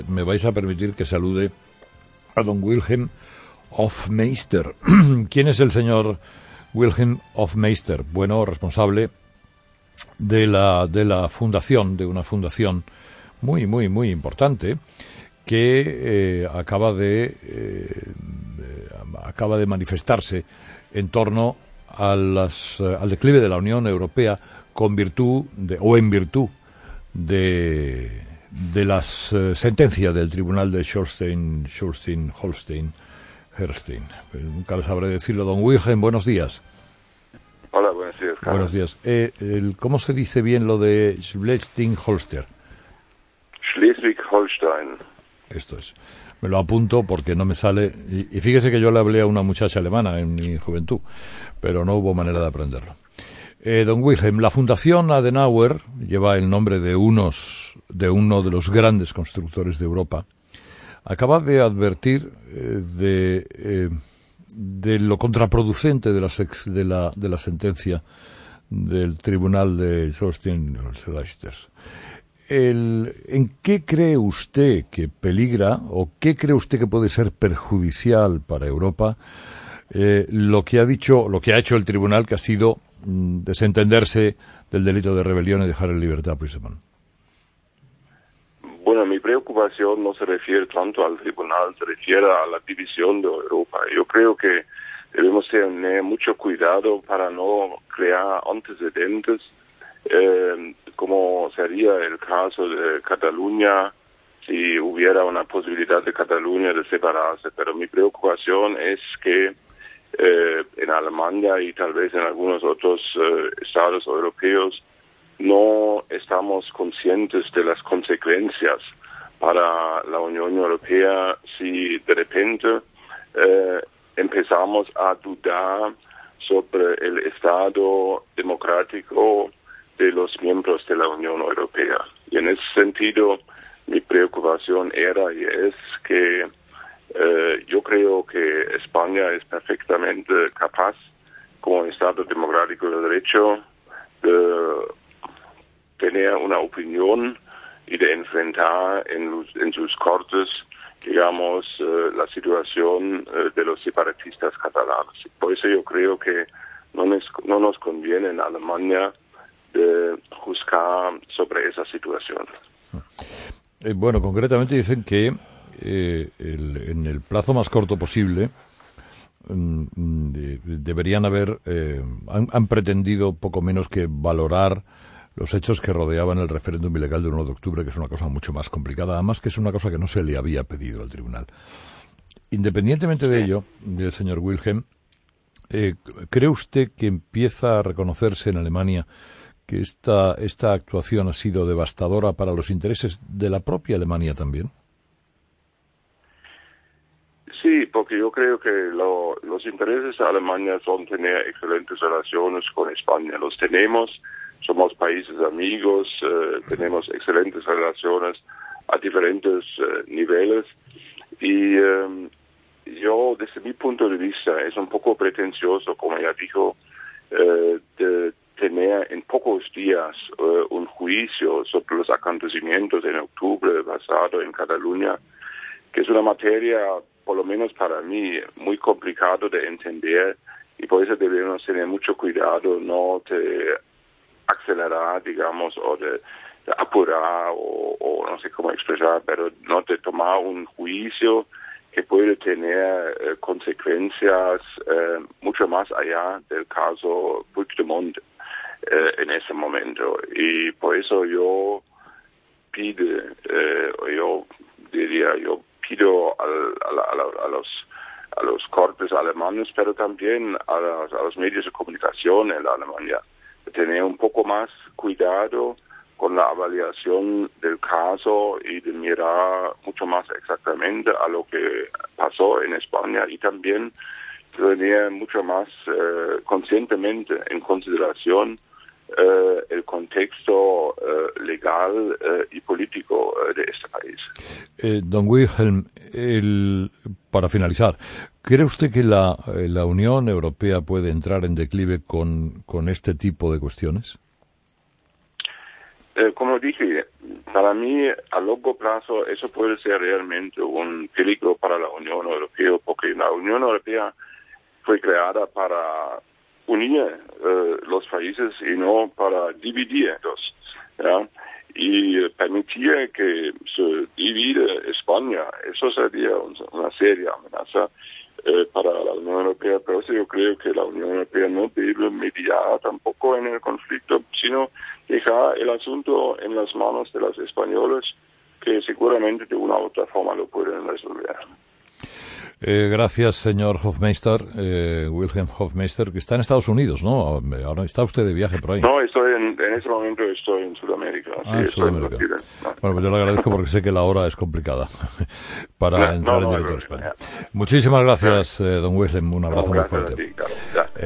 Me vais a permitir que salude a don Wilhelm Hofmeister. ¿Quién es el señor Wilhelm Hofmeister? Bueno, responsable de la fundación, de una fundación muy importante que acaba de manifestarse en torno a al declive de la Unión Europea en virtud de las sentencias del Tribunal de Schleswig-Holstein. Nunca lo sabré decirlo. Don Wilhelm, buenos días. Hola, buenos días, Carlos. Buenos días. ¿Cómo se dice bien lo de Schleswig-Holstein? Schleswig-Holstein. Esto es. Me lo apunto porque no me sale. Y fíjese que yo le hablé a una muchacha alemana en mi juventud, pero no hubo manera de aprenderlo. Don Wilhelm, la Fundación Adenauer lleva el nombre de uno de los grandes constructores de Europa. Acaba de advertir de lo contraproducente de la sentencia del Tribunal de Schleswig-Holstein. ¿En qué cree usted que peligra o qué cree usted que puede ser perjudicial para Europa lo que ha hecho el tribunal, que ha sido desentenderse del delito de rebelión y dejar en libertad a Puigdemont? Bueno, mi preocupación no se refiere tanto al tribunal, se refiere a la división de Europa. Yo creo que debemos tener mucho cuidado para no crear antecedentes, como sería el caso de Cataluña, si hubiera una posibilidad de Cataluña de separarse. Pero mi preocupación es que en Alemania y tal vez en algunos otros estados europeos no estamos conscientes de las consecuencias para la Unión Europea si de repente empezamos a dudar sobre el estado democrático de los miembros de la Unión Europea. Y en ese sentido, mi preocupación era y es que yo creo que España es perfectamente capaz, como Estado democrático de derecho, de tener una opinión y de enfrentar en sus cortes, digamos, la situación de los separatistas catalanes. Por eso yo creo que no nos conviene en Alemania de juzgar sobre esa situación. Bueno, concretamente dicen que en el plazo más corto posible deberían haber han pretendido poco menos que valorar los hechos que rodeaban el referéndum ilegal del 1 de octubre, que es una cosa mucho más complicada, además que es una cosa que no se le había pedido al tribunal. Independientemente de ello, señor Wilhelm, ¿cree usted que empieza a reconocerse en Alemania que esta actuación ha sido devastadora para los intereses de la propia Alemania también? Sí, porque yo creo que los intereses de Alemania son tener excelentes relaciones con España. Los tenemos, somos países amigos, tenemos excelentes relaciones a diferentes niveles. Y yo, desde mi punto de vista, es un poco pretencioso, como ya dijo, de tener en pocos días un juicio sobre los acontecimientos en octubre pasado en Cataluña, que es una materia, por lo menos para mí, muy complicado de entender, y por eso debemos tener mucho cuidado, no de acelerar, digamos, o de apurar, o no sé cómo expresar, pero no de tomar un juicio que puede tener consecuencias mucho más allá del caso Puigdemont en ese momento. Y por eso yo pido a los cortes alemanes, pero también a los medios de comunicación en la Alemania, de tener un poco más cuidado con la evaluación del caso y de mirar mucho más exactamente a lo que pasó en España, y también tener mucho más conscientemente en consideración el contexto legal y político de este país. Don Wilhelm, para finalizar, ¿cree usted que la Unión Europea puede entrar en declive con este tipo de cuestiones? Como dije, para mí, a largo plazo, eso puede ser realmente un peligro para la Unión Europea, porque la Unión Europea fue creada para unir los países y no para dividirlos, ¿ya? Y permitir que se divide España, eso sería una seria amenaza para la Unión Europea. Pero yo creo que la Unión Europea no debe mediar tampoco en el conflicto, sino dejar el asunto en las manos de los españoles, que seguramente de una u otra forma lo pueden resolver. Gracias, señor Hofmeister, Wilhelm Hofmeister, que está en Estados Unidos, ¿no? Ahora está usted de viaje por ahí. No, en este momento estoy en Sudamérica. Ah, sí, en Sudamérica. Bueno, pues yo le agradezco porque sé que la hora es complicada para entrar en directo a España. Muchísimas gracias, don Wilhelm, un abrazo muy fuerte.